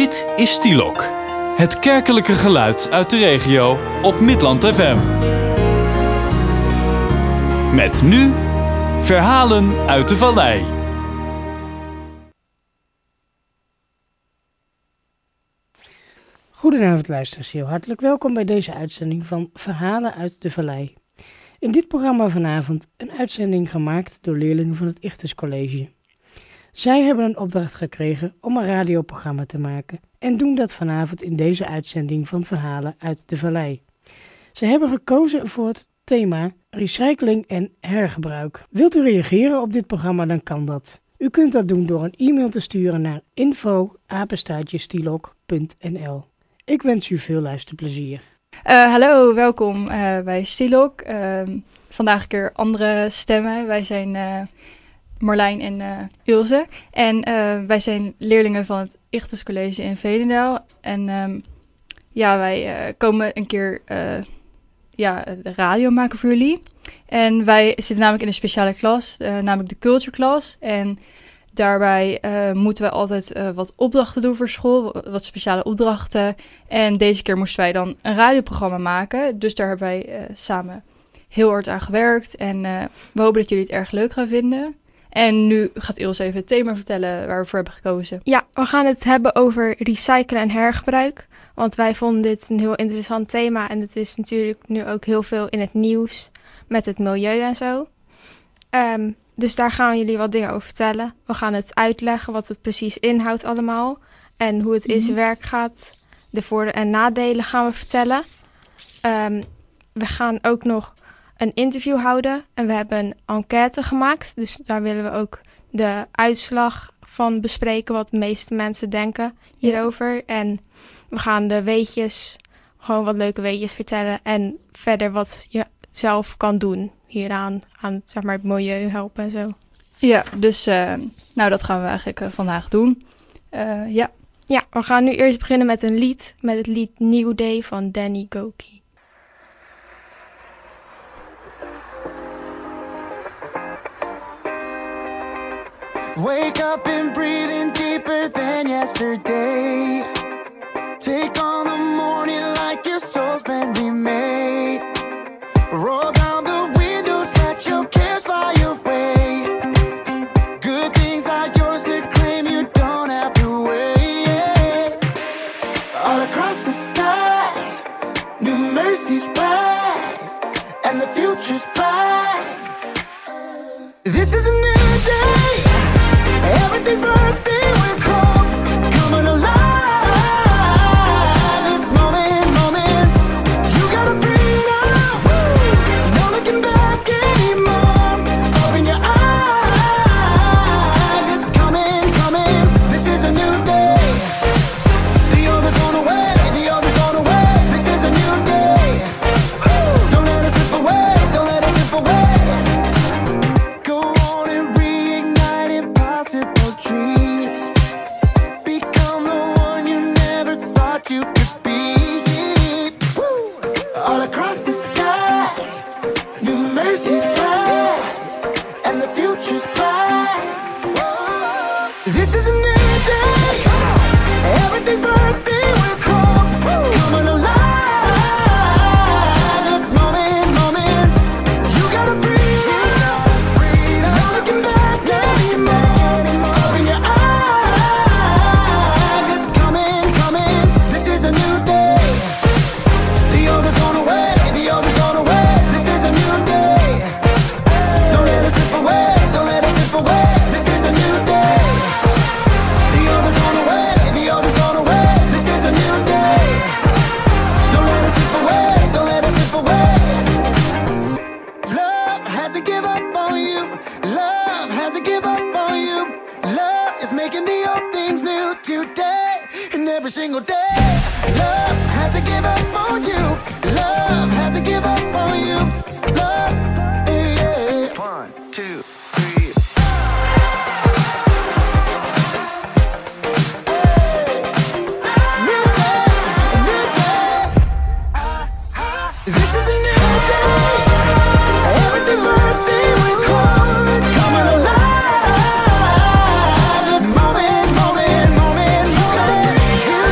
Dit is Stielok, het kerkelijke geluid uit de regio op Midland FM. Met nu verhalen uit de vallei. Goedenavond luisteraars, heel hartelijk welkom bij deze uitzending van Verhalen uit de Vallei. In dit programma vanavond een uitzending gemaakt door leerlingen van het Ichthus College. Zij hebben een opdracht gekregen om een radioprogramma te maken en doen dat vanavond in deze uitzending van Verhalen uit de Vallei. Ze hebben gekozen voor het thema recycling en hergebruik. Wilt u reageren op dit programma, dan kan dat. U kunt dat doen door een e-mail te sturen naar info@stielok.nl. Ik wens u veel luisterplezier. Hallo, welkom bij Stielok. Vandaag een keer andere stemmen. Wij zijn Marlijn en Ilse. En wij zijn leerlingen van het Ichthus College in Veenendaal. En wij komen een keer de radio maken voor jullie. En wij zitten namelijk in een speciale klas, namelijk de Culture Class. En daarbij moeten we altijd wat opdrachten doen voor school, wat speciale opdrachten. En deze keer moesten wij dan een radioprogramma maken. Dus daar hebben wij samen heel hard aan gewerkt. En we hopen dat jullie het erg leuk gaan vinden. En nu gaat Ilse even het thema vertellen waar we voor hebben gekozen. Ja, we gaan het hebben over recyclen en hergebruik. Want wij vonden dit een heel interessant thema. En het is natuurlijk nu ook heel veel in het nieuws met het milieu en zo. Dus daar gaan we jullie wat dingen over vertellen. We gaan het uitleggen wat het precies inhoudt allemaal. En hoe het in zijn werk gaat. De voordelen en nadelen gaan we vertellen. We gaan ook nog een interview houden. En we hebben een enquête gemaakt. Dus daar willen we ook de uitslag van bespreken. Wat de meeste mensen denken hierover. En we gaan de weetjes, gewoon wat leuke weetjes vertellen. En verder wat je zelf kan doen hieraan, aan zeg maar het milieu helpen en zo. Ja, dus dat gaan we eigenlijk vandaag doen. Ja, we gaan nu eerst beginnen met een lied, met het lied New Day van Danny Gokey. Wake up and breathe in deeper than yesterday. Take on the morning like your soul's been remade. Roll down the windows, let your cares fly away. Good things are yours to claim, you don't have to wait. All across the sky, new mercies rise, and the future's bright. This is a new day, everything's bursting with hope, coming alive. This moment, you gotta breathe out. No looking back anymore. Open your eyes, it's coming. This is a new day. The old is gone away, This is a new day. Don't let it slip away, Go on and reignite impossible dreams. Become the one you never thought you could be. All across the sky, new mercies rise, and the future's bright. This is a new day, everything's bursting with hope, coming alive. This moment, you gotta breathe out. No looking back anymore. Open your eyes, it's coming. This is a new day. The old is gone away, This is a new day. Don't let it slip away, This is a new day. The old is gone away, This is a new day. Don't let it slip away, Love hasn't given up on you. Love hasn't given up on you. Love is making the old things new today and every single day. Love hasn't given up on you. Love hasn't given up on you. Love, yeah. 1, 2, 3. New day. This is a new day. Everything bursting with hope, coming alive. This moment, you gotta breathe.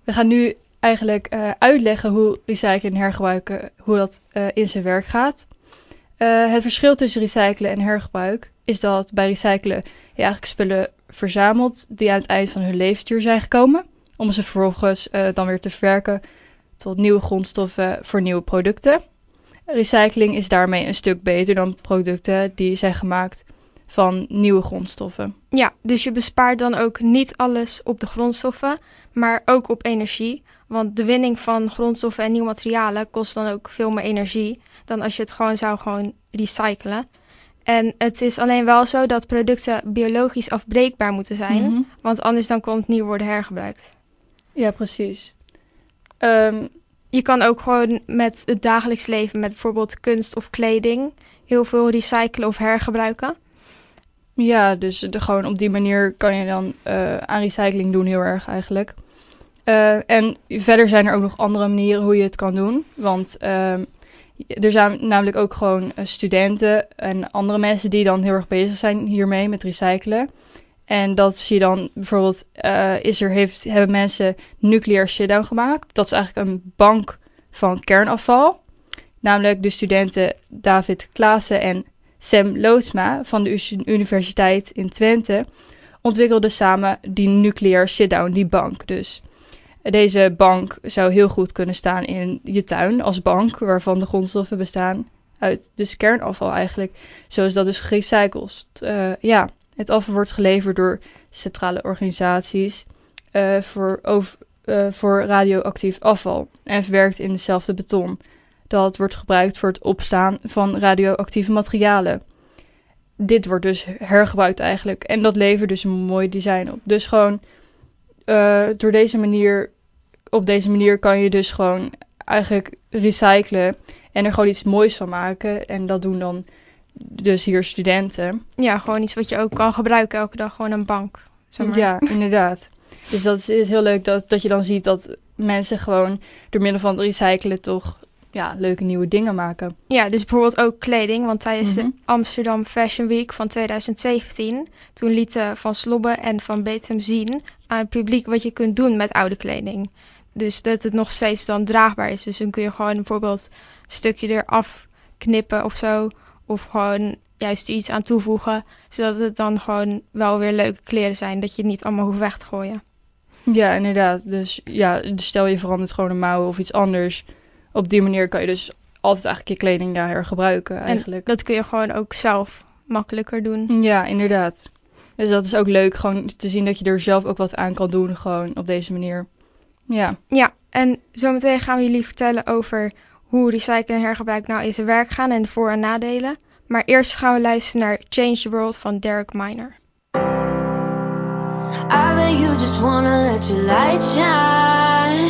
We gaan nu eigenlijk uitleggen hoe recyclen en hergebruiken, hoe dat in zijn werk gaat. Het verschil tussen recyclen en hergebruik is dat bij recyclen je eigenlijk spullen verzamelt die aan het eind van hun levensduur zijn gekomen, om ze vervolgens dan weer te verwerken tot nieuwe grondstoffen voor nieuwe producten. Recycling is daarmee een stuk beter dan producten die zijn gemaakt van nieuwe grondstoffen. Ja, dus je bespaart dan ook niet alles op de grondstoffen, maar ook op energie. Want de winning van grondstoffen en nieuwe materialen kost dan ook veel meer energie dan als je het gewoon recyclen. En het is alleen wel zo dat producten biologisch afbreekbaar moeten zijn, want anders dan kon het niet worden hergebruikt. Ja, precies. Je kan ook gewoon met het dagelijks leven, met bijvoorbeeld kunst of kleding, heel veel recyclen of hergebruiken. Ja, dus gewoon op die manier kan je dan aan recycling doen heel erg eigenlijk. En verder zijn er ook nog andere manieren hoe je het kan doen. Want er zijn namelijk ook gewoon studenten en andere mensen die dan heel erg bezig zijn hiermee met recyclen. En dat zie je dan bijvoorbeeld, hebben mensen nuclear shutdown gemaakt. Dat is eigenlijk een bank van kernafval. Namelijk de studenten David Klaassen en Sam Loodsma van de Universiteit in Twente ontwikkelden samen die nuclear shutdown, die bank dus. Deze bank zou heel goed kunnen staan in je tuin als bank, waarvan de grondstoffen bestaan uit dus kernafval eigenlijk. Zo is dat dus gerecycled. Het afval wordt geleverd door centrale organisaties voor radioactief afval en verwerkt in dezelfde beton. Dat wordt gebruikt voor het opslaan van radioactieve materialen. Dit wordt dus hergebruikt eigenlijk en dat levert dus een mooi design op. Dus gewoon op deze manier kan je dus gewoon eigenlijk recyclen en er gewoon iets moois van maken. En dat doen dan dus hier studenten. Ja, gewoon iets wat je ook kan gebruiken elke dag, gewoon een bank. Zeg maar. Ja, inderdaad. Dus dat is heel leuk dat je dan ziet dat mensen gewoon door middel van het recyclen toch leuke nieuwe dingen maken. Ja, dus bijvoorbeeld ook kleding, want tijdens de Amsterdam Fashion Week van 2017, toen lieten Van Slobbe en Van Betem zien aan het publiek wat je kunt doen met oude kleding. Dus dat het nog steeds dan draagbaar is. Dus dan kun je gewoon bijvoorbeeld een stukje eraf knippen of zo, of gewoon juist iets aan toevoegen, zodat het dan gewoon wel weer leuke kleren zijn, dat je het niet allemaal hoeft weg te gooien. Ja, inderdaad. Dus stel je verandert gewoon een mouw of iets anders. Op die manier kan je dus altijd eigenlijk je kleding daar hergebruiken eigenlijk. En dat kun je gewoon ook zelf makkelijker doen. Ja, inderdaad. Dus dat is ook leuk, gewoon te zien dat je er zelf ook wat aan kan doen, gewoon op deze manier. Ja. Ja, en zometeen gaan we jullie vertellen over hoe recyclen en hergebruik nou in zijn werk gaan en de voor- en nadelen. Maar eerst gaan we luisteren naar Change the World van Derek Minor. I bet you just wanna let your light shine.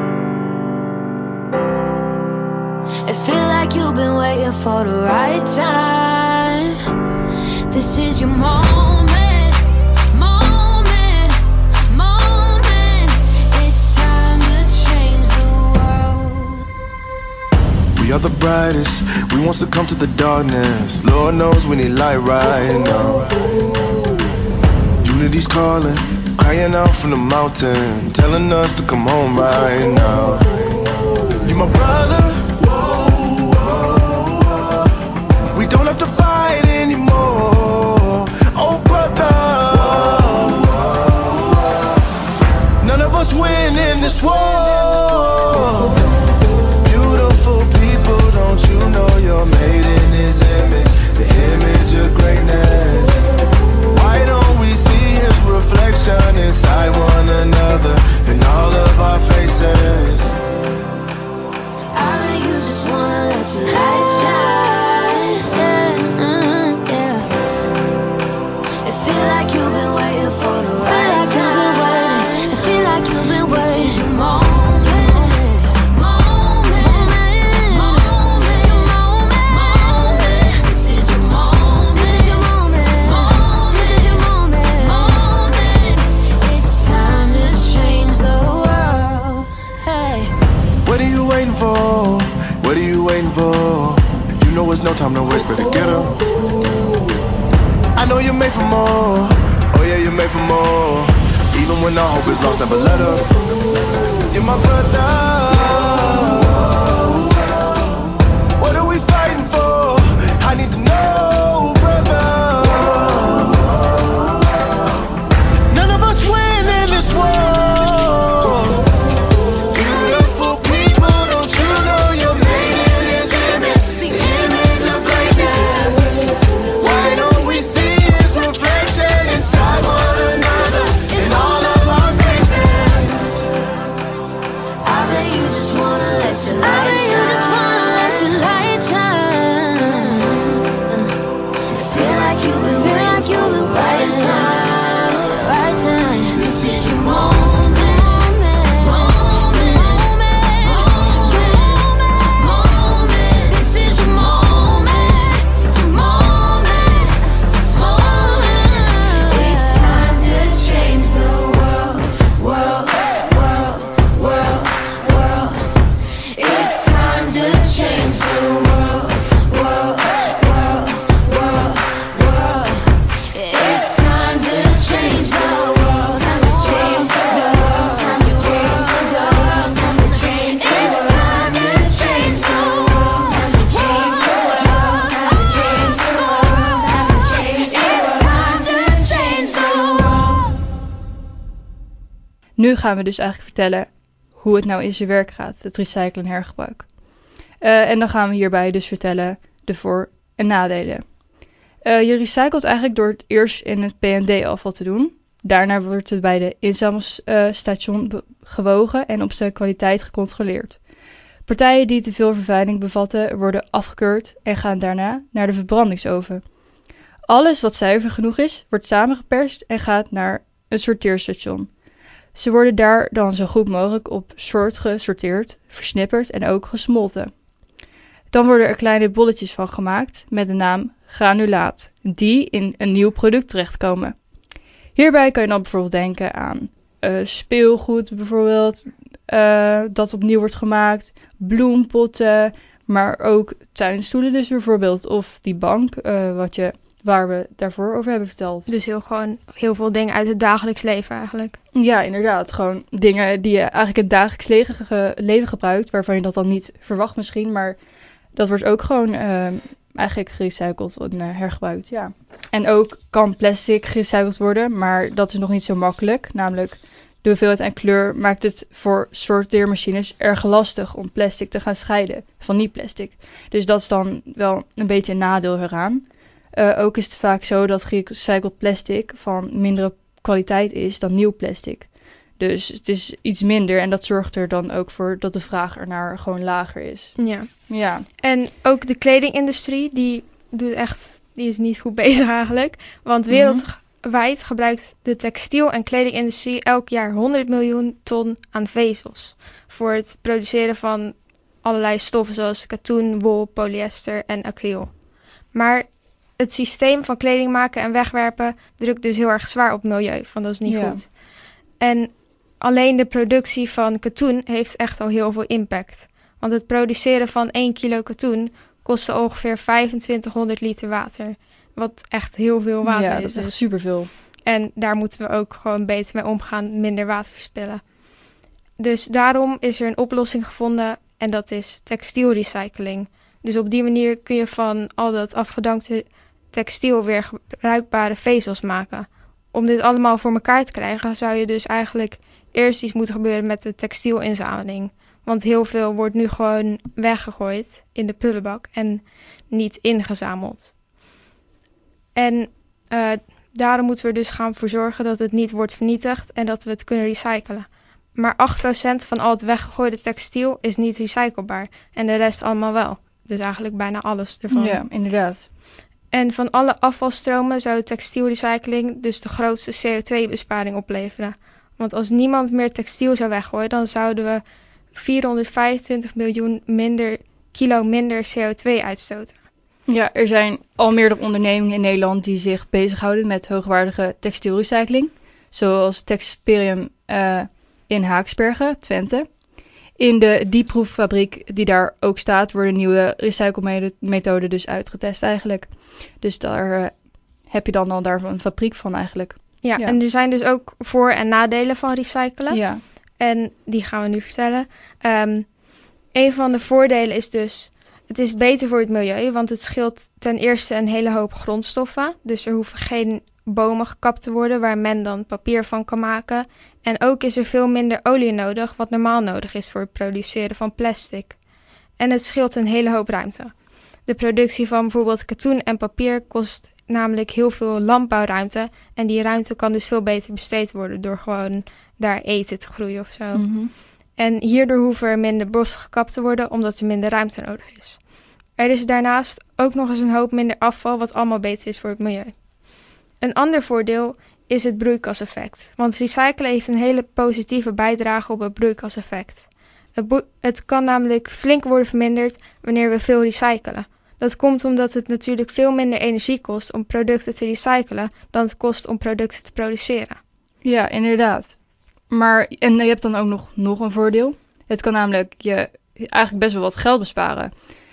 It feel like you've been waiting for the right time. This is your moment, moment, moment. It's time to change the world. We are the brightest, we won't succumb to the darkness. Lord knows we need light right now. Unity's calling, crying out from the mountain, telling us to come home right now. You my brother, we don't have to fight anymore. Oh brother, none of us win in this war. Beautiful people, don't you know you're made in His image, the image of greatness. Why don't we see His reflection inside one another in all of our faces? I bet you just wanna let your light shine. Yeah. It feel like you've been waiting for the right time. It feel like you've been waiting. This is your moment, moment, moment, your moment. This is your moment, this is your moment, this is your moment. It's time to change the world. Hey. What are you waiting for? What are you waiting for? You know it's no time to waste, better get up. I know you're made for more. Oh yeah, you're made for more. Even when our hope is lost, never let up. You're my brother. What are we fighting for? I need to know, brother. None of us win in this war. Beautiful people, don't you know you're made in His image, the image of greatness. Why don't we see His reflection inside one another in all of our faces? I bet you just wanna let your light shine. Feel like you've been right time. This is your moment. This is your moment. It's time to change the world. It's time to change the world. It's time to change the world. Time to change the world. Time to change the world. Time to change the world. It's time to change the world. Time to change the world. Time to change the world. Time to change the world. It's time to change the world. Nu gaan we dus eigenlijk vertellen hoe het nou in zijn werk gaat, het recyclen en hergebruik. En dan gaan we hierbij dus vertellen de voor- en nadelen. Je recycelt eigenlijk door het eerst in het P&D-afval te doen. Daarna wordt het bij de inzamelstation gewogen en op zijn kwaliteit gecontroleerd. Partijen die te veel vervuiling bevatten worden afgekeurd en gaan daarna naar de verbrandingsoven. Alles wat zuiver genoeg is, wordt samengeperst en gaat naar een sorteerstation. Ze worden daar dan zo goed mogelijk op soort gesorteerd, versnipperd en ook gesmolten. Dan worden er kleine bolletjes van gemaakt met de naam granulaat, die in een nieuw product terechtkomen. Hierbij kan je dan bijvoorbeeld denken aan speelgoed bijvoorbeeld, dat opnieuw wordt gemaakt, bloempotten, maar ook tuinstoelen dus bijvoorbeeld, of die bank waar we daarvoor over hebben verteld. Dus heel veel dingen uit het dagelijks leven eigenlijk. Ja, inderdaad. Gewoon dingen die je eigenlijk in het dagelijks leven gebruikt, waarvan je dat dan niet verwacht misschien, maar dat wordt ook gewoon eigenlijk gerecycled en hergebruikt, ja. En ook kan plastic gerecycled worden, maar dat is nog niet zo makkelijk. Namelijk, de hoeveelheid en kleur maakt het voor sorteermachines erg lastig om plastic te gaan scheiden van niet-plastic. Dus dat is dan wel een beetje een nadeel eraan. Ook is het vaak zo dat gerecycled plastic van mindere kwaliteit is dan nieuw plastic. Dus het is iets minder en dat zorgt er dan ook voor dat de vraag ernaar gewoon lager is. Ja. En ook de kledingindustrie, die is niet goed bezig eigenlijk. Want wereldwijd gebruikt de textiel- en kledingindustrie elk jaar 100 miljoen ton aan vezels. Voor het produceren van allerlei stoffen zoals katoen, wol, polyester en acryl. Maar het systeem van kleding maken en wegwerpen drukt dus heel erg zwaar op het milieu. Van dat is niet goed. En alleen de productie van katoen heeft echt al heel veel impact. Want het produceren van 1 kilo katoen kostte ongeveer 2500 liter water. Wat echt heel veel water is. Ja, dat is echt superveel. En daar moeten we ook gewoon beter mee omgaan, minder water verspillen. Dus daarom is er een oplossing gevonden en dat is textielrecycling. Dus op die manier kun je van al dat afgedankte textiel weer gebruikbare vezels maken. Om dit allemaal voor elkaar te krijgen zou je dus eigenlijk eerst iets moeten gebeuren met de textielinzameling. Want heel veel wordt nu gewoon weggegooid in de prullenbak en niet ingezameld. En daarom moeten we er dus gaan voor zorgen dat het niet wordt vernietigd en dat we het kunnen recyclen. Maar 8% van al het weggegooide textiel is niet recyclebaar en de rest allemaal wel. Dus eigenlijk bijna alles ervan. Ja, inderdaad. En van alle afvalstromen zou textielrecycling dus de grootste CO2-besparing opleveren. Want als niemand meer textiel zou weggooien, dan zouden we 425 miljoen kilo minder CO2 uitstoten. Ja, er zijn al meerdere ondernemingen in Nederland die zich bezighouden met hoogwaardige textielrecycling. Zoals Texperium in Haaksbergen, Twente. In de dieproeffabriek die daar ook staat, worden nieuwe recyclemethoden dus uitgetest eigenlijk. Dus daar heb je dan al daar een fabriek van eigenlijk. Ja, en er zijn dus ook voor- en nadelen van recyclen. Ja. En die gaan we nu vertellen. Een van de voordelen is dus, het is beter voor het milieu, want het scheelt ten eerste een hele hoop grondstoffen. Dus er hoeven geen bomen gekapt te worden waar men dan papier van kan maken. En ook is er veel minder olie nodig, wat normaal nodig is voor het produceren van plastic. En het scheelt een hele hoop ruimte. De productie van bijvoorbeeld katoen en papier kost namelijk heel veel landbouwruimte. En die ruimte kan dus veel beter besteed worden door gewoon daar eten te groeien of zo. Mhm. En hierdoor hoeven er minder bossen gekapt te worden, omdat er minder ruimte nodig is. Er is daarnaast ook nog eens een hoop minder afval, wat allemaal beter is voor het milieu. Een ander voordeel is het broeikaseffect. Want recyclen heeft een hele positieve bijdrage op het broeikaseffect. Het kan namelijk flink worden verminderd wanneer we veel recyclen. Dat komt omdat het natuurlijk veel minder energie kost om producten te recyclen dan het kost om producten te produceren. Ja, inderdaad. En je hebt dan ook nog een voordeel. Het kan namelijk je eigenlijk best wel wat geld besparen.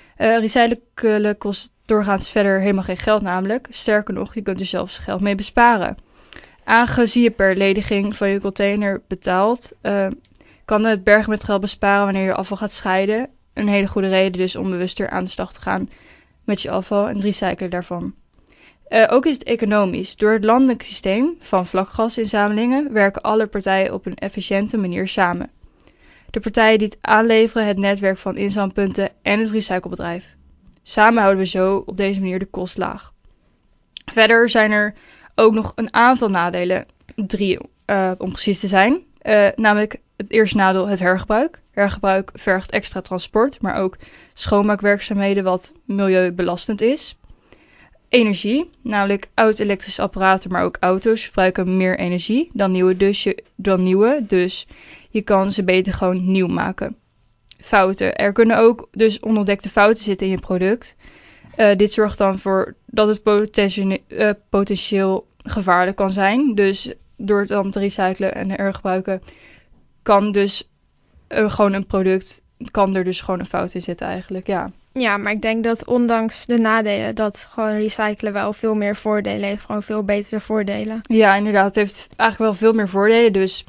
Recyclen kost doorgaans verder helemaal geen geld namelijk. Sterker nog, je kunt er zelfs geld mee besparen. Aangezien je per lediging van je container betaalt, kan het bergen met geld besparen wanneer je afval gaat scheiden. Een hele goede reden dus om bewuster aan de slag te gaan met je afval en het recyclen daarvan. Ook is het economisch. Door het landelijk systeem van vlakgasinzamelingen werken alle partijen op een efficiënte manier samen. De partijen die het aanleveren, het netwerk van inzamelpunten en het recyclebedrijf. Samen houden we zo op deze manier de kost laag. Verder zijn er ook nog een aantal nadelen, 3 om precies te zijn. Namelijk het eerste nadeel, het hergebruik. Hergebruik vergt extra transport, maar ook schoonmaakwerkzaamheden wat milieubelastend is. Energie, namelijk oud-elektrische apparaten, maar ook auto's verbruiken meer energie dan nieuwe, dus je kan ze beter gewoon nieuw maken. Fouten. Er kunnen ook dus onontdekte fouten zitten in je product. Dit zorgt dan voor dat het potentieel gevaarlijk kan zijn. Dus door het dan te recyclen en hergebruiken kan dus gewoon een product, kan er dus gewoon een fout in zitten eigenlijk, ja. Ja, maar ik denk dat ondanks de nadelen, dat gewoon recyclen wel veel meer voordelen heeft. Gewoon veel betere voordelen. Ja, inderdaad. Het heeft eigenlijk wel veel meer voordelen. Dus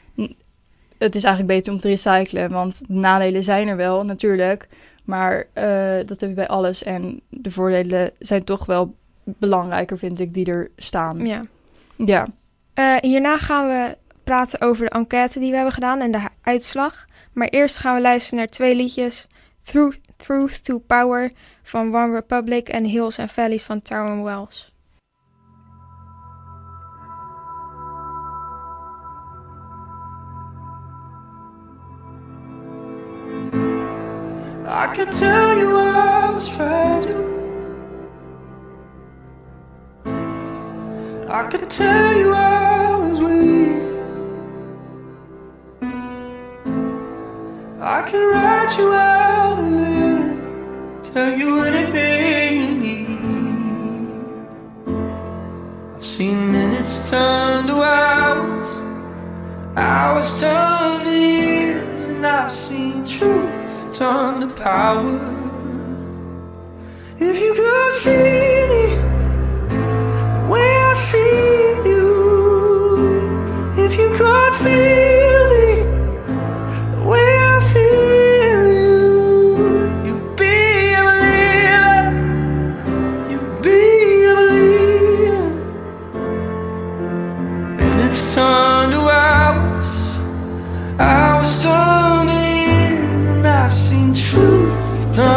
het is eigenlijk beter om te recyclen. Want de nadelen zijn er wel, natuurlijk. Maar dat heb je bij alles. En de voordelen zijn toch wel belangrijker, vind ik, die er staan. Ja. Hierna gaan we praten over de enquête die we hebben gedaan en de uitslag. Maar eerst gaan we luisteren naar 2 liedjes. Truth to Power van One Republic en Hills and Valleys van Tyrone Wells. I could tell you I was fragile. I could tell you I was weak. I can write you out a letter, tell you anything you need. I've seen minutes turn to hours, hours turn to years, and I've seen truth turn to power. If you could see me the way I see you, if you could feel me the way I feel you, you'd be a believer, you'd be a believer. And it's turned to hours turn to years, and I've seen truth turn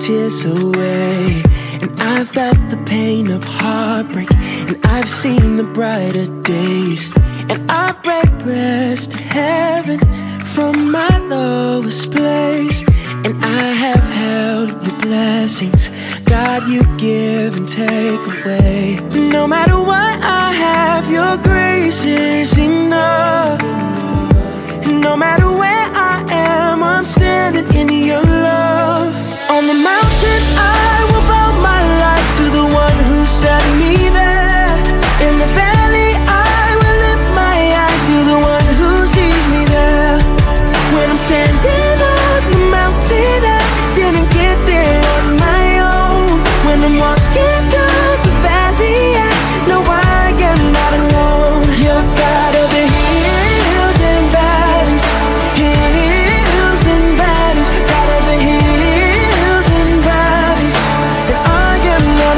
tears away. And I've felt the pain of heartbreak, and I've seen the brighter days. And I've break breaths to heaven from my lowest place. And I have held your blessings, God, you give and take away. No matter what I have, your grace is enough. No matter where I am, I'm standing in your love. On the mountains I will bow my life to the one who set me there. In the valley I will lift my eyes to the one who sees me there. When I'm standing on the mountain, I didn't get there on my own. When I'm walking through the valley, I know I am not alone. You're God of the hills and valleys, hills and valleys, God of the hills and valleys, and I am not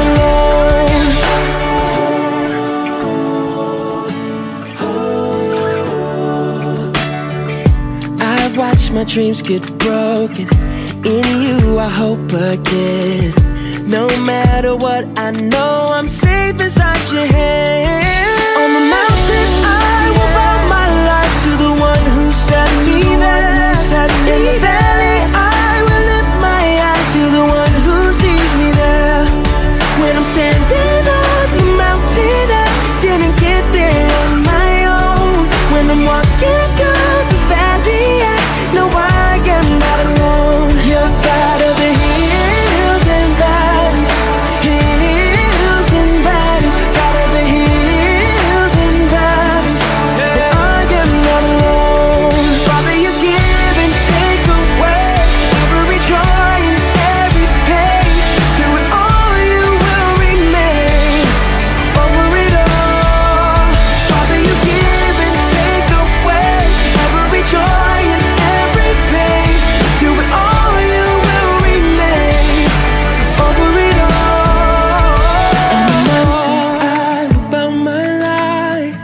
alone. I've watched my dreams get broken. In you I hope again. No matter what, I know I'm safe inside your hands. On the mountains I will bow my life to the one who set me there. In the valley I will lift my eyes to the one who sees me there. When I'm standing on the mountain, I didn't get there on my own. When I'm walking through the valley, I know I am not alone. You're God of the hills and valleys, hills and valleys, God of the hills and valleys, and I am not alone. Father, you give and take away every joy and every pain. Through it all you will remain, over it all. Father, you give and take away every joy and every pain. Through it all you will remain, over it all. On the mountains I will bow my life,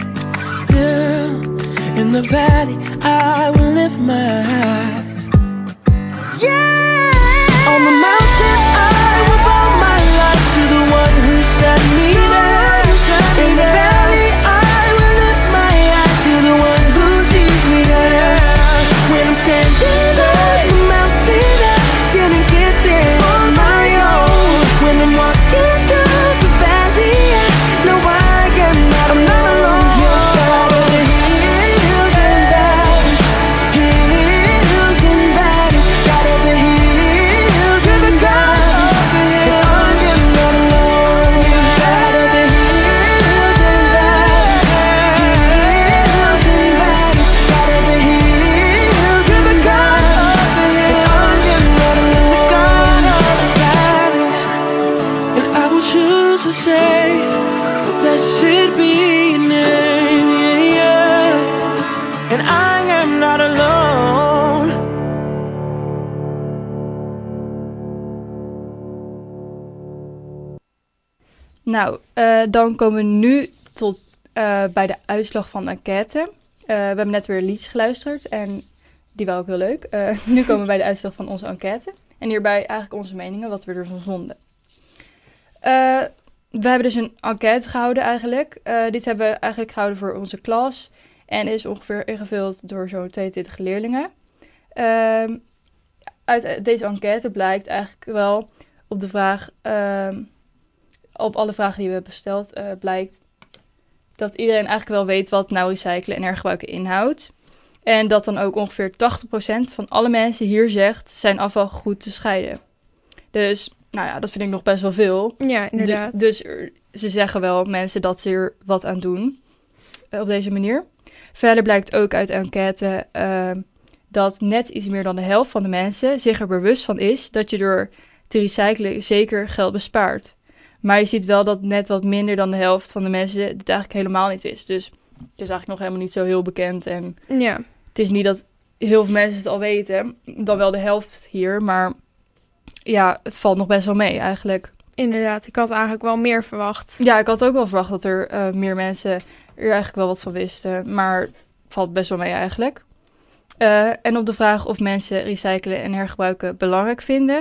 yeah. In the valley I will lift my eyes. Yeah! On the mountains I will bow my life to the one who set me there. In the valley I will lift my eyes to the one who sees me there. When I'm standing on the mountain, I didn't get there on my own. When I'm walking through the valley, I know I am not alone. You're God of the hills and valleys, hills and valleys, God of the hills. You're the God of the hills, and I am not alone. You're God of the hills and valleys, hills and valleys, God of the hills. You're the God of the hills, and I am not alone. God of the valleys, and I will choose to say, blessed be your name, yeah, yeah. And I am not alone. Nou, dan komen we nu tot bij de uitslag van de enquête. We hebben net weer liedjes geluisterd en die waren ook heel leuk. Nu komen we bij de uitslag van onze enquête. En hierbij eigenlijk onze meningen, wat we ervan vonden. We hebben dus een enquête gehouden eigenlijk. Dit hebben we eigenlijk gehouden voor onze klas. En is ongeveer ingevuld door zo'n 22 leerlingen. Uit deze enquête blijkt eigenlijk wel op de vraag... op alle vragen die we hebben gesteld blijkt dat iedereen eigenlijk wel weet wat nou recyclen en hergebruiken inhoudt. En dat dan ook ongeveer 80% van alle mensen hier zegt zijn afval goed te scheiden. Dus, nou ja, dat vind ik nog best wel veel. Ja, inderdaad. Dus ze zeggen wel mensen dat ze er wat aan doen op deze manier. Verder blijkt ook uit de enquête dat net iets meer dan de helft van de mensen zich er bewust van is dat je door te recyclen zeker geld bespaart. Maar je ziet wel dat net wat minder dan de helft van de mensen dit eigenlijk helemaal niet wist. Dus het is eigenlijk nog helemaal niet zo heel bekend. En Ja. het is niet dat heel veel mensen het al weten. Dan wel de helft hier. Maar ja, het valt nog best wel mee eigenlijk. Inderdaad, ik had eigenlijk wel meer verwacht. Ja, ik had ook wel verwacht dat er meer mensen er eigenlijk wel wat van wisten. Maar het valt best wel mee eigenlijk. En op de vraag of mensen recyclen en hergebruiken belangrijk vinden,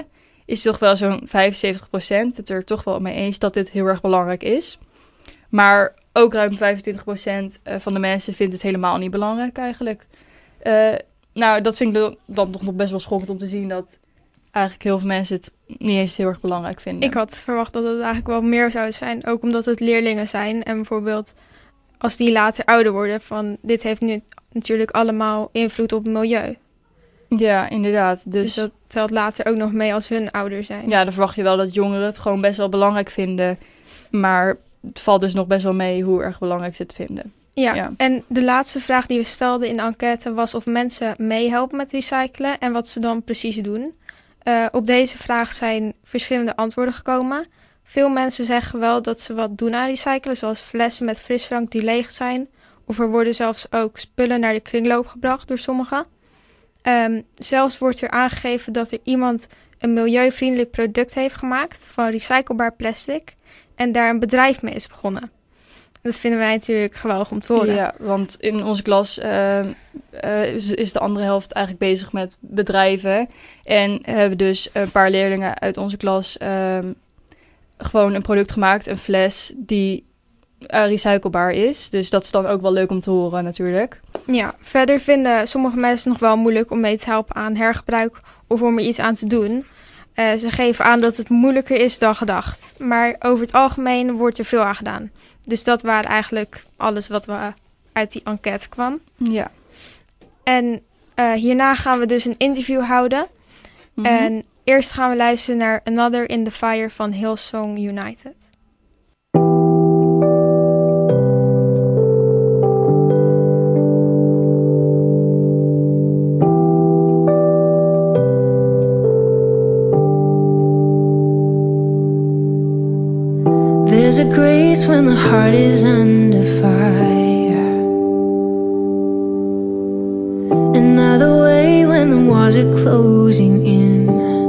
is toch wel zo'n 75% het er toch wel mee eens dat dit heel erg belangrijk is. Maar ook ruim 25% van de mensen vindt het helemaal niet belangrijk eigenlijk. Nou, dat vind ik dan toch nog best wel schokkend om te zien dat eigenlijk heel veel mensen het niet eens heel erg belangrijk vinden. Ik had verwacht dat het eigenlijk wel meer zou zijn. Ook omdat het leerlingen zijn. En bijvoorbeeld als die later ouder worden. Van dit heeft nu natuurlijk allemaal invloed op het milieu. Ja, inderdaad. Dus dat telt later ook nog mee als hun ouder zijn. Ja, dan verwacht je wel dat jongeren het gewoon best wel belangrijk vinden. Maar het valt dus nog best wel mee hoe erg belangrijk ze het vinden. Ja, en de laatste vraag die we stelden in de enquête was of mensen meehelpen met recyclen en wat ze dan precies doen. Op deze vraag zijn verschillende antwoorden gekomen. Veel mensen zeggen wel dat ze wat doen aan recyclen, zoals flessen met frisdrank die leeg zijn. Of er worden zelfs ook spullen naar de kringloop gebracht door sommigen. Zelfs wordt er aangegeven dat er iemand een milieuvriendelijk product heeft gemaakt van recyclebaar plastic en daar een bedrijf mee is begonnen. Dat vinden wij natuurlijk geweldig om te horen. Ja, want in onze klas is de andere helft eigenlijk bezig met bedrijven. En hebben dus een paar leerlingen uit onze klas gewoon een product gemaakt, een fles, die recyclebaar is. Dus dat is dan ook wel leuk om te horen natuurlijk. Ja, verder vinden sommige mensen nog wel moeilijk om mee te helpen aan hergebruik of om er iets aan te doen. Ze geven aan dat het moeilijker is dan gedacht. Maar over het algemeen wordt er veel aan gedaan. Dus dat waren eigenlijk alles wat we uit die enquête kwam. Ja. En hierna gaan we dus een interview houden. Mm-hmm. En eerst gaan we luisteren naar Another in the Fire van Hillsong United. There's a grace when the heart is under fire. Another way when the walls are closing in.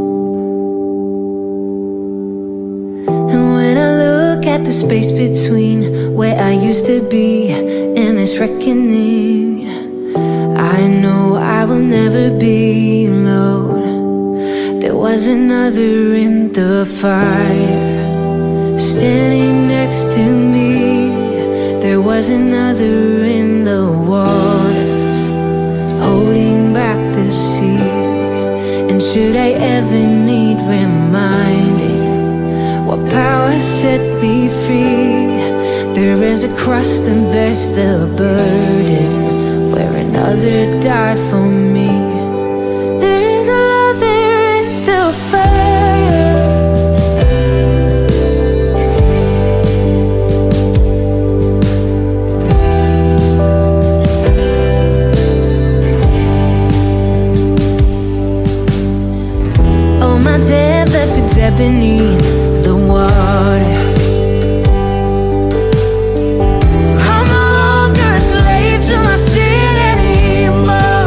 And when I look at the space between where I used to be and this reckoning, I know I will never be alone. There was another in the fire. Standing next to me, there was another in the waters, holding back the seas. And should I ever need reminding what power set me free, there is a cross that bears the burden, where another died for me. There is another in the fire. Beneath the water, I'm no longer a slave to my sin anymore.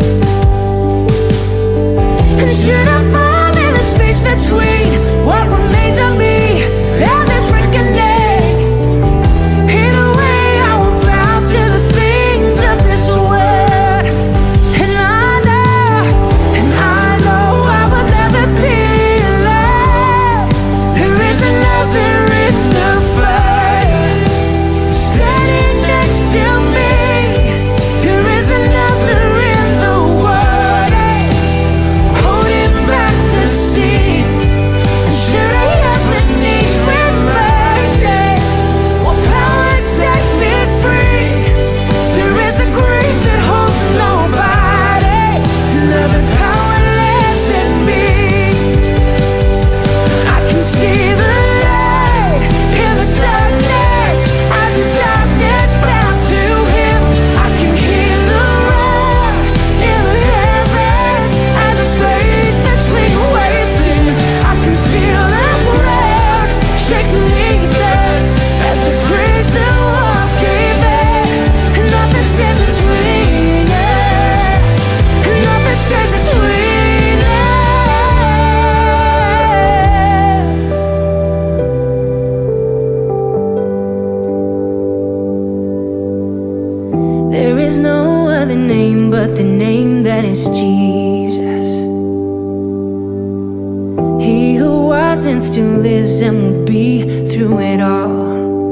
And should I fall in the space between what remains of me and this reckoning, either way I will bow to the things of this world. And I know I will never be. He still is and will be through it all.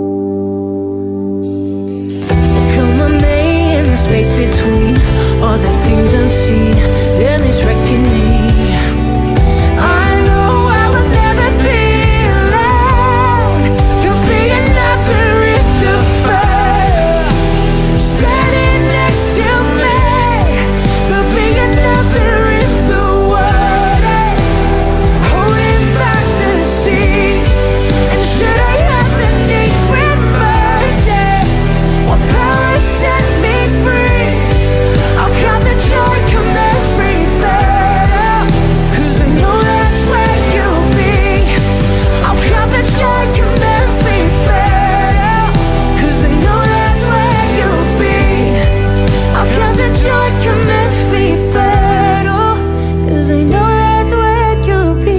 So come on, May, in the space between all the things unseen, then this reckoning. I know I will never be alone. You'll be another in the fire, standing next to me. There'll be another in the water, holding back the seas. And should I ever need reminding what power set me free, I'll count the joy come every battle, 'cause I know that's where you'll be. I'll count the joy come every battle, 'cause I know that's where you'll be. I'll count the joy come every battle, 'cause I know that's where you'll be.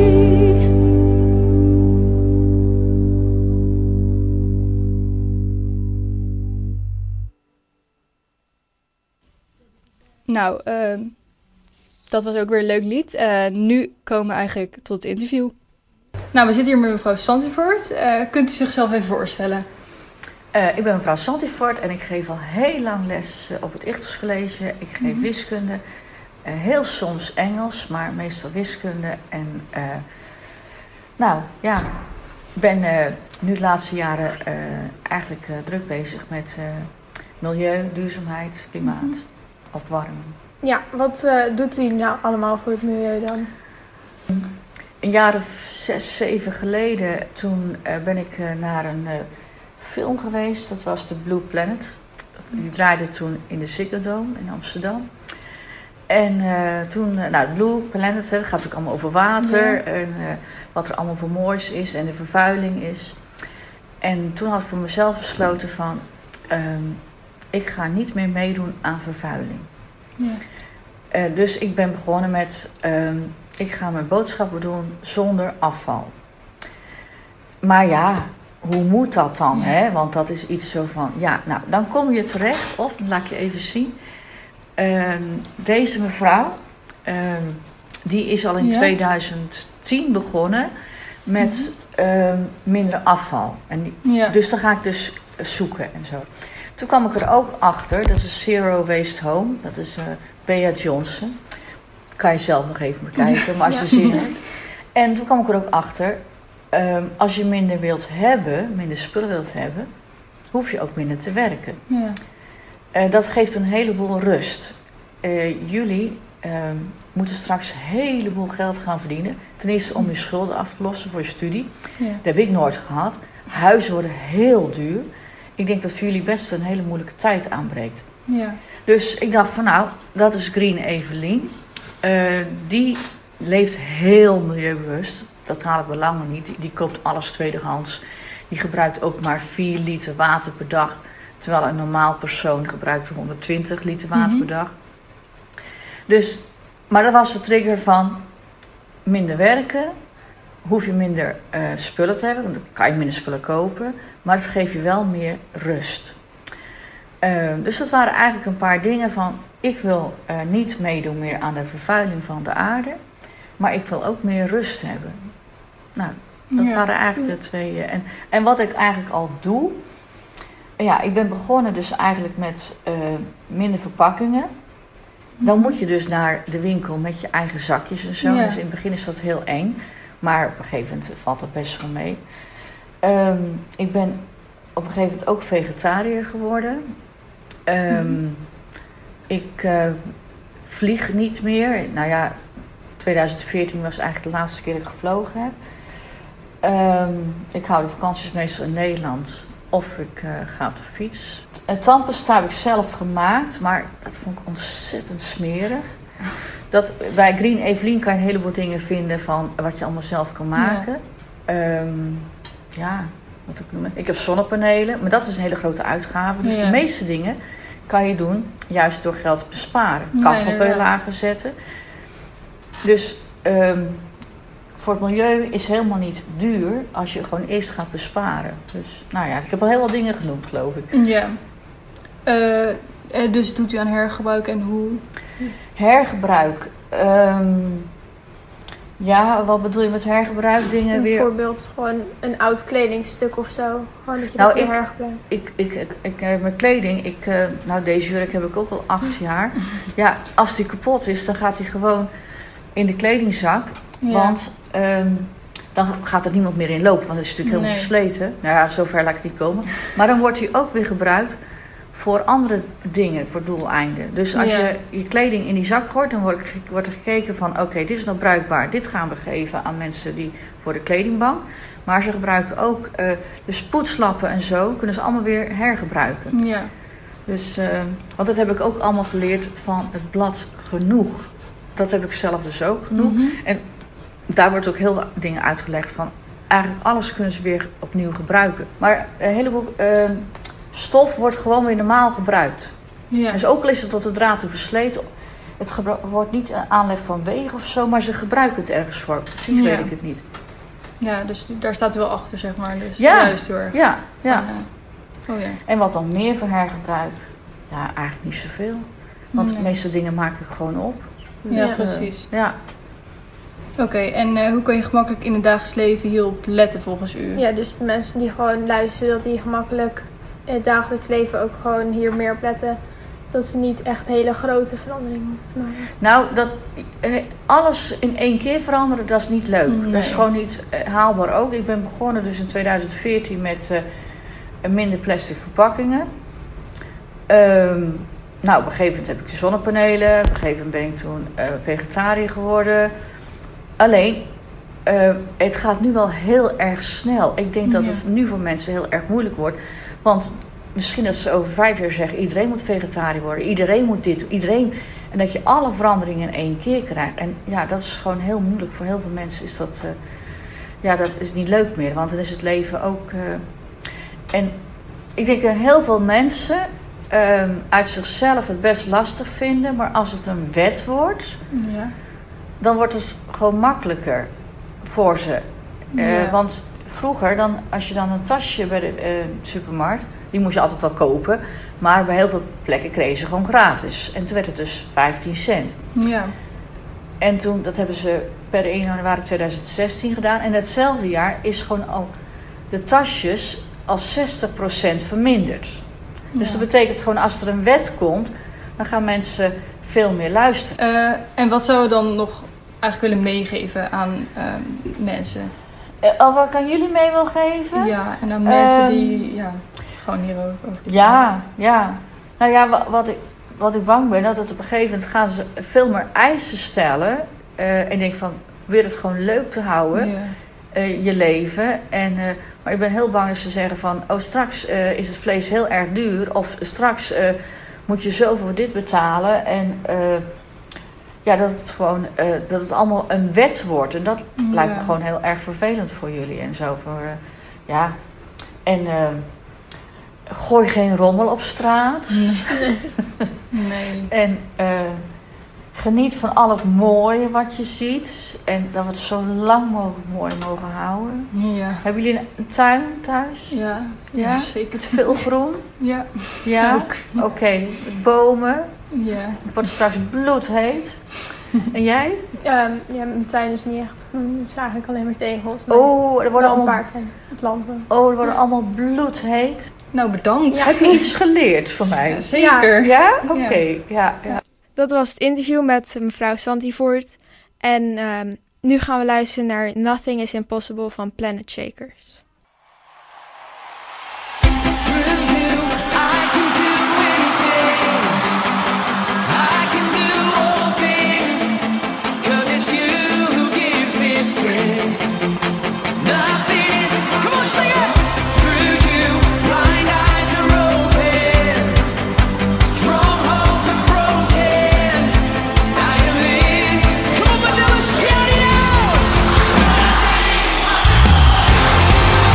Nou, dat was ook weer een leuk lied. Nu komen we eigenlijk tot het interview. Nou, we zitten hier met mevrouw Santivoort. Kunt u zichzelf even voorstellen? Ik ben mevrouw Santivoort en ik geef al heel lang les op het Ichthus College. Ik geef wiskunde, heel soms Engels, maar meestal wiskunde. En ik ben nu de laatste jaren eigenlijk druk bezig met milieu, duurzaamheid, klimaat, opwarming. Ja, wat doet u nou allemaal voor het milieu dan? Een jaar of 6, 7 geleden, toen ben ik naar een film geweest. Dat was The Blue Planet. Die draaide toen in de Ziggo Dome in Amsterdam. En toen, de Blue Planet, dat gaat ook allemaal over water. En wat er allemaal voor moois is en de vervuiling is. En toen had ik voor mezelf besloten van, ik ga niet meer meedoen aan vervuiling. Ja. Dus ik ben begonnen met, ik ga mijn boodschappen doen zonder afval. Maar ja, hoe moet dat dan? Ja. Hè? Want dat is iets zo van, dan kom je terecht op, laat ik je even zien. Deze mevrouw, die is al in 2010 begonnen met minder afval. En dus dan ga ik dus zoeken en zo. Toen kwam ik er ook achter, dat is Zero Waste Home, dat is Bea Johnson. Kan je zelf nog even bekijken, maar als je zin hebt. En toen kwam ik er ook achter, als je minder wilt hebben, minder spullen wilt hebben, hoef je ook minder te werken. Ja. Dat geeft een heleboel rust. Jullie moeten straks een heleboel geld gaan verdienen. Ten eerste om je schulden af te lossen voor je studie. Ja. Dat heb ik nooit gehad. Huizen worden heel duur. Ik denk dat voor jullie best een hele moeilijke tijd aanbreekt. Ja. Dus ik dacht van dat is Green Evelien. Die leeft heel milieubewust. Dat haal ik wel lang niet. Die koopt alles tweedehands. Die gebruikt ook maar 4 liter water per dag. Terwijl een normaal persoon gebruikt 120 liter water per dag. Dus, maar dat was de trigger van minder werken. Hoef je minder spullen te hebben. Want dan kan je minder spullen kopen. Maar het geeft je wel meer rust. Dus dat waren eigenlijk een paar dingen van, ik wil niet meedoen meer aan de vervuiling van de aarde. Maar ik wil ook meer rust hebben. Nou, dat waren eigenlijk de twee. En wat ik eigenlijk al doe. Ja, ik ben begonnen dus eigenlijk met minder verpakkingen. Dan moet je dus naar de winkel met je eigen zakjes en zo. Ja. Dus in het begin is dat heel eng. Maar op een gegeven moment valt dat best wel mee. Ik ben op een gegeven moment ook vegetariër geworden. Ik vlieg niet meer. 2014 was eigenlijk de laatste keer dat ik gevlogen heb. Ik hou de vakanties meestal in Nederland. Of ik ga op de fiets. Het tandpasta heb ik zelf gemaakt. Maar dat vond ik ontzettend smerig. Bij Green Evelien kan je een heleboel dingen vinden van wat je allemaal zelf kan maken. Wat ik noem. Ik heb zonnepanelen. Maar dat is een hele grote uitgave. Dus de meeste dingen kan je doen juist door geld te besparen. Kachel veel lager zetten. Dus voor het milieu is helemaal niet duur als je gewoon eerst gaat besparen. Dus ik heb al heel wat dingen genoemd, geloof ik. Ja. Dus doet u aan hergebruik en hoe? Hergebruik. Ja, wat bedoel je met hergebruik dingen weer? Bijvoorbeeld gewoon een oud kledingstuk of zo. Gewoon dat je dat weer hergebruikt. Mijn kleding, deze jurk heb ik ook al 8 jaar. Ja, als die kapot is, dan gaat die gewoon in de kledingzak. Ja. Want dan gaat er niemand meer in lopen, want het is natuurlijk helemaal versleten. Nou ja, zover laat ik niet komen. Maar dan wordt die ook weer gebruikt voor andere dingen, voor doeleinden. Dus als je kleding in die zak gooit, dan wordt er gekeken van oké, dit is nog bruikbaar. Dit gaan we geven aan mensen die voor de kledingbank. Maar ze gebruiken ook de spoedslappen en zo, kunnen ze allemaal weer hergebruiken. Ja. Dus, want dat heb ik ook allemaal geleerd van het blad Genoeg. Dat heb ik zelf dus ook, Genoeg. Mm-hmm. En daar wordt ook heel veel dingen uitgelegd van eigenlijk alles kunnen ze weer opnieuw gebruiken. Maar een heleboel stof wordt gewoon weer normaal gebruikt. Ja. Dus ook al is het tot de draad toe versleten, het wordt niet een aanleg van wegen of zo, maar ze gebruiken het ergens voor. Precies weet ik het niet. Ja, dus daar staat u wel achter, zeg maar. Dus juist hoor. Ja. En wat dan meer voor hergebruik? Ja, eigenlijk niet zoveel. Want de meeste dingen maak ik gewoon op. Dus, ja, precies. Oké, en hoe kan je gemakkelijk in het dagelijks leven hierop letten volgens u? Ja, dus de mensen die gewoon luisteren, dat die gemakkelijk in het dagelijks leven ook gewoon hier meer op letten. Dat ze niet echt hele grote veranderingen hoeven te maken. Nou, alles in 1 keer veranderen, dat is niet leuk. Nee. Dat is gewoon niet haalbaar ook. Ik ben begonnen dus in 2014 met minder plastic verpakkingen. Nou, op een gegeven moment heb ik de zonnepanelen. Op een gegeven moment ben ik toen vegetariër geworden. Alleen, het gaat nu wel heel erg snel. Ik denk dat het nu voor mensen heel erg moeilijk wordt. Want misschien dat ze over 5 jaar zeggen, iedereen moet vegetariër worden. Iedereen moet dit, iedereen. En dat je alle veranderingen in 1 keer krijgt. En ja, dat is gewoon heel moeilijk. Voor heel veel mensen is dat, dat is niet leuk meer. Want dan is het leven ook... En ik denk dat heel veel mensen uit zichzelf het best lastig vinden. Maar als het een wet wordt, dan wordt het gewoon makkelijker voor ze. Want vroeger, als je dan een tasje bij de supermarkt, die moest je altijd al kopen. Maar bij heel veel plekken kreeg je ze gewoon gratis. En toen werd het dus 15 cent. Ja. En toen, dat hebben ze per 1 januari 2016 gedaan. En hetzelfde jaar is gewoon al de tasjes al 60% verminderd. Dus dat betekent gewoon als er een wet komt, dan gaan mensen veel meer luisteren. En wat zou je dan nog eigenlijk willen meegeven aan mensen? Wat ik aan jullie mee wil geven? Ja, en aan mensen die gewoon hierover... Ja. Nou ja, wat ik bang ben, dat het op een gegeven moment gaan ze veel meer eisen stellen. En ik denk van, probeer het gewoon leuk te houden, je leven. Maar ik ben heel bang dat ze zeggen van, straks is het vlees heel erg duur. Of straks moet je zoveel voor dit betalen. En dat het gewoon, dat het allemaal een wet wordt. En dat lijkt me gewoon heel erg vervelend voor jullie en zo. En gooi geen rommel op straat. Nee. En geniet van al het mooie wat je ziet. En dat we het zo lang mogelijk mooi mogen houden. Ja. Hebben jullie een tuin thuis? Ja, zeker. Met veel groen? Ja? Oké. Bomen? Ja. Het wordt straks bloedheet. En jij? Mijn tuin is niet echt groen. Het is eigenlijk alleen maar tegels. Maar er worden allemaal... een paar planten. Er worden allemaal bloedheet. Nou, bedankt. Ja. Heb je iets geleerd van mij? Ja, zeker. Ja? Oké. Ja. Dat was het interview met mevrouw Santivoort. En nu gaan we luisteren naar Nothing is Impossible van Planet Shakers. Come on, Vanilla, shout it out!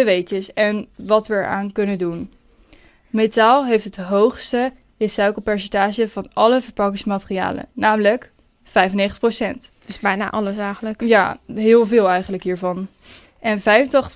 de weetjes en wat we eraan kunnen doen. Metaal heeft het hoogste recyclepercentage van alle verpakkingsmaterialen, namelijk 95%. Dus bijna alles eigenlijk. Ja, heel veel eigenlijk hiervan. En 85%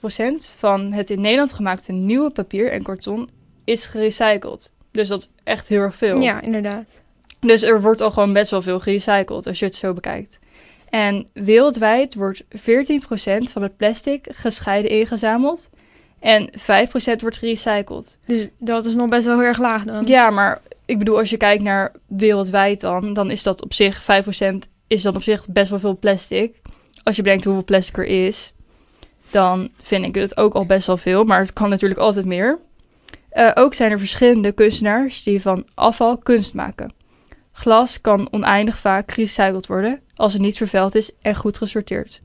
van het in Nederland gemaakte nieuwe papier en karton is gerecycled. Dus dat is echt heel erg veel. Ja, inderdaad. Dus er wordt al gewoon best wel veel gerecycled als je het zo bekijkt. En wereldwijd wordt 14% van het plastic gescheiden ingezameld. En 5% wordt gerecycled. Dus dat is nog best wel heel erg laag dan. Ja, maar ik bedoel, als je kijkt naar wereldwijd dan is dat op zich, 5% is dan op zich best wel veel plastic. Als je bedenkt hoeveel plastic er is, dan vind ik het ook al best wel veel. Maar het kan natuurlijk altijd meer. Ook zijn er verschillende kunstenaars die van afval kunst maken. Glas kan oneindig vaak gerecycled worden als het niet vervuild is en goed gesorteerd.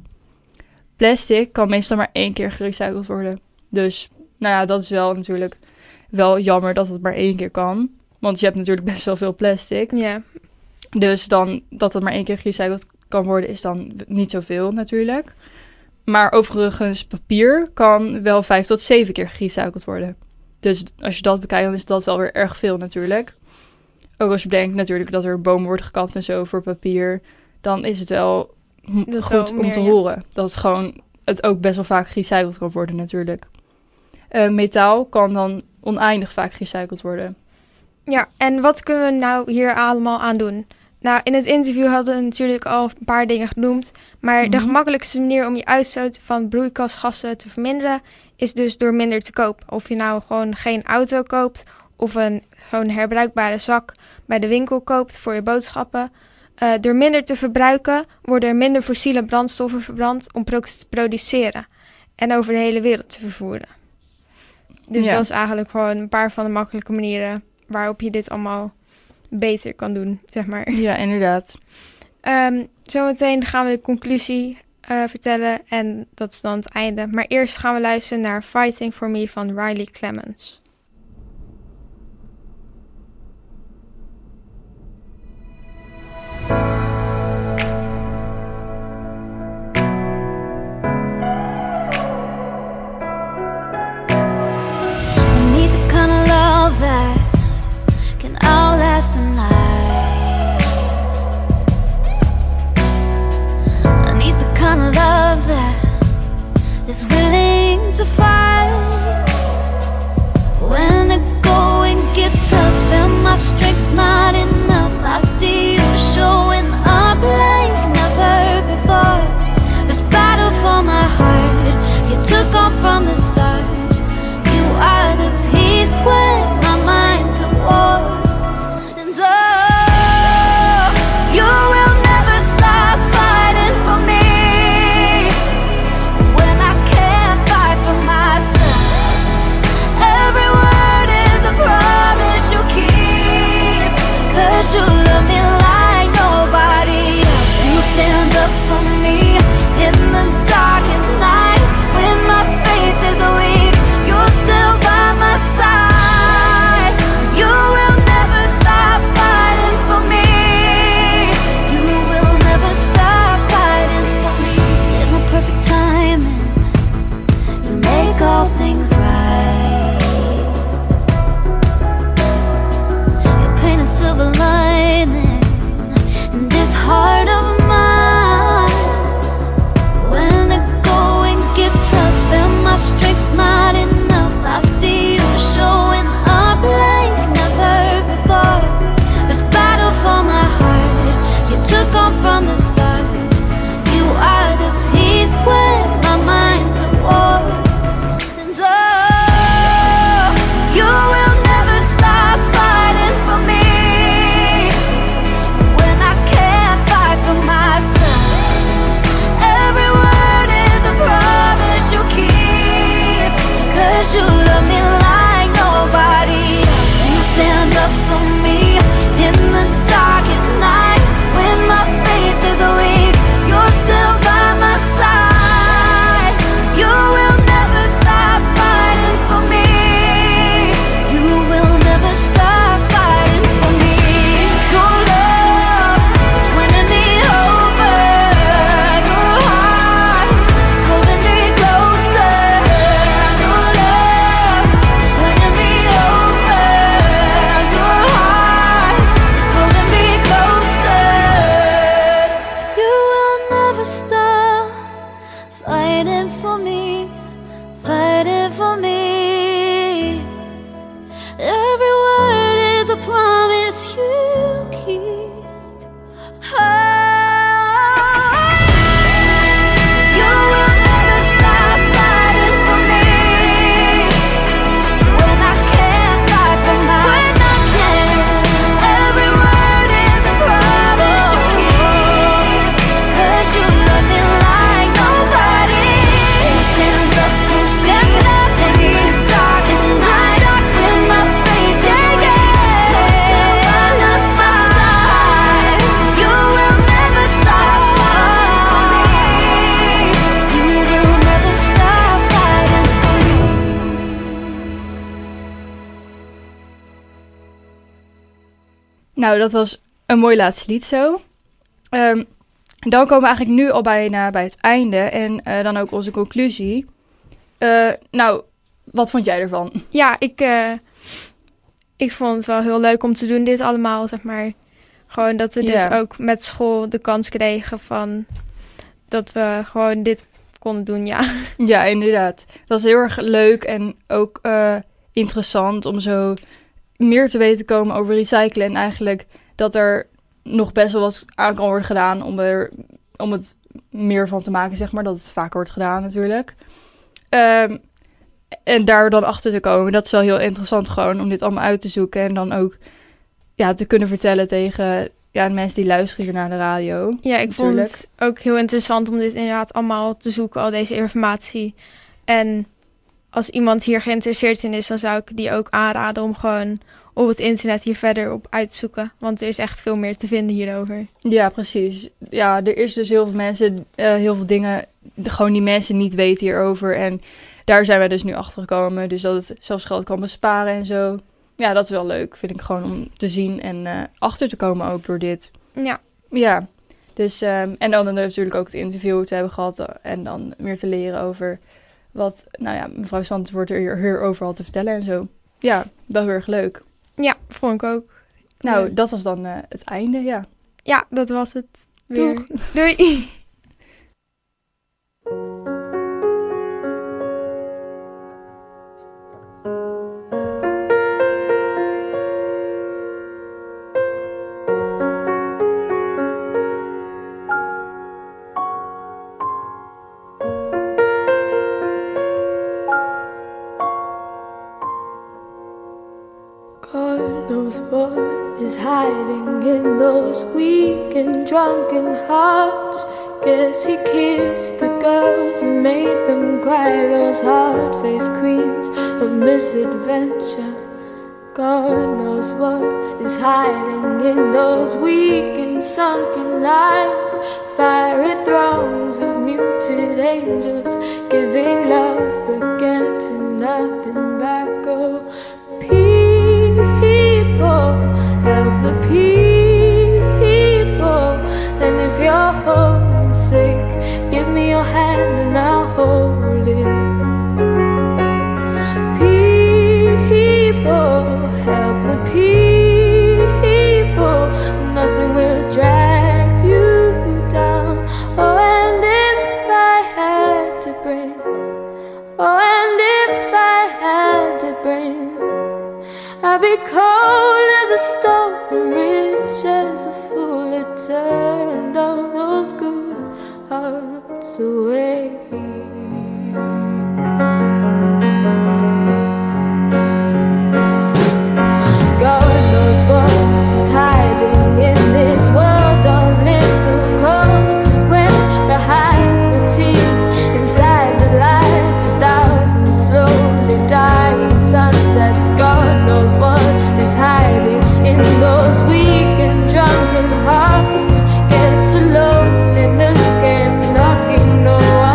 Plastic kan meestal maar 1 keer gerecycled worden. Dus, nou ja, dat is wel natuurlijk wel jammer dat het maar 1 keer kan. Want je hebt natuurlijk best wel veel plastic. Ja. Dus dan dat het maar 1 keer gerecycled kan worden is dan niet zoveel natuurlijk. Maar overigens papier kan wel 5 tot 7 keer gerecycled worden. Dus als je dat bekijkt, dan is dat wel weer erg veel natuurlijk. Ook als je bedenkt natuurlijk dat er bomen worden gekapt en zo voor papier. Dan is het wel goed om te horen. Dat het gewoon het ook best wel vaak gerecycled kan worden natuurlijk. Metaal kan dan oneindig vaak gerecycled worden. Ja, en wat kunnen we nou hier allemaal aan doen? Nou, in het interview hadden we natuurlijk al een paar dingen genoemd. Maar de gemakkelijkste manier om je uitstoot van broeikasgassen te verminderen is dus door minder te kopen. Of je nou gewoon geen auto koopt of een gewoon herbruikbare zak bij de winkel koopt voor je boodschappen. Door minder te verbruiken worden er minder fossiele brandstoffen verbrand om te produceren en over de hele wereld te vervoeren. Dus dat is eigenlijk gewoon een paar van de makkelijke manieren waarop je dit allemaal beter kan doen, zeg maar. Ja, inderdaad. Zometeen gaan we de conclusie vertellen en dat is dan het einde. Maar eerst gaan we luisteren naar Fighting for Me van Riley Clemens. Is willing to fight Nou, dat was een mooi laatste lied zo. Dan komen we eigenlijk nu al bijna bij het einde. En dan ook onze conclusie. Nou, wat vond jij ervan? Ja, ik vond het wel heel leuk om te doen dit allemaal, zeg maar. Gewoon dat we dit ook met school de kans kregen van... dat we gewoon dit konden doen, ja. Ja, inderdaad. Het was heel erg leuk en ook interessant om zo meer te weten te komen over recyclen. En eigenlijk dat er nog best wel wat aan kan worden gedaan om het meer van te maken, zeg maar. Dat het vaker wordt gedaan natuurlijk. En daar dan achter te komen, dat is wel heel interessant gewoon om dit allemaal uit te zoeken. En dan ook te kunnen vertellen tegen de mensen die luisteren hier naar de radio. Ja, ik vond het ook heel interessant om dit inderdaad allemaal te zoeken, al deze informatie. En als iemand hier geïnteresseerd in is, dan zou ik die ook aanraden om gewoon op het internet hier verder op uit te zoeken. Want er is echt veel meer te vinden hierover. Ja, precies. Ja, er is dus heel veel mensen, heel veel dingen, gewoon die mensen niet weten hierover. En daar zijn wij dus nu achter gekomen. Dus dat het zelfs geld kan besparen en zo. Ja, dat is wel leuk, vind ik gewoon om te zien en achter te komen ook door dit. Ja. Ja, dus en dan natuurlijk ook het interview te hebben gehad en dan meer te leren over wat, mevrouw Zandvoort hierover had te vertellen en zo. Ja, wel heel erg leuk. Ja, vond ik ook. Nou, dat was dan het einde, ja. Ja, dat was het weer. Doeg. Doei. God knows what is hiding in those weak and drunken hearts. Guess he kissed the girls and made them cry, those hard-faced queens of misadventure. God knows what is hiding in those weak and sunken lines, fiery thrones of muted angels giving love but getting nothing back. Oh, people, help the people. And if you're homesick, give me your hand and I'll hold it. People, help the people. Nothing will drag you down. Oh, and if I had to bring, oh, and if I had to bring, I'd be cold as a stone and rich as a fool that turned all those good hearts away. God knows what is hiding in this world of little consequence, behind the tears, inside the lies, 1,000 slowly dying sunsets. God knows what is hiding in those weak and drunken hearts. Guess the loneliness came knocking. No,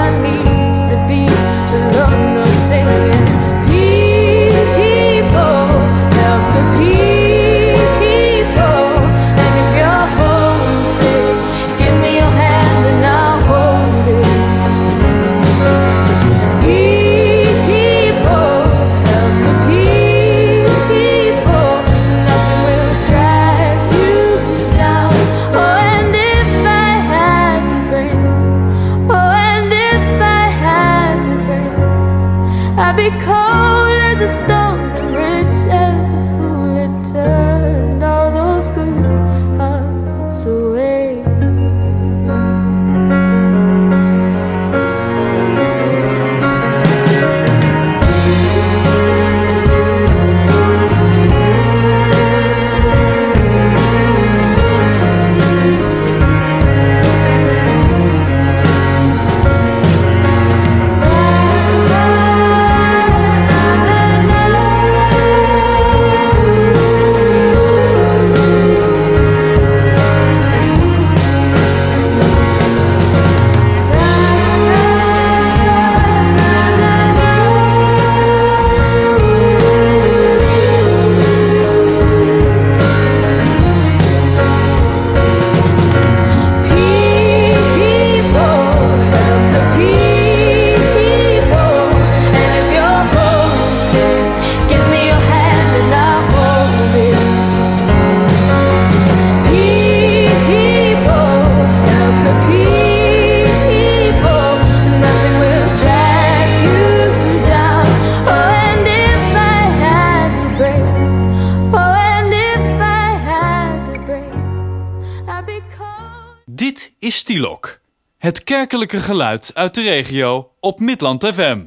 is Stilok. Het kerkelijke geluid uit de regio op Midland FM.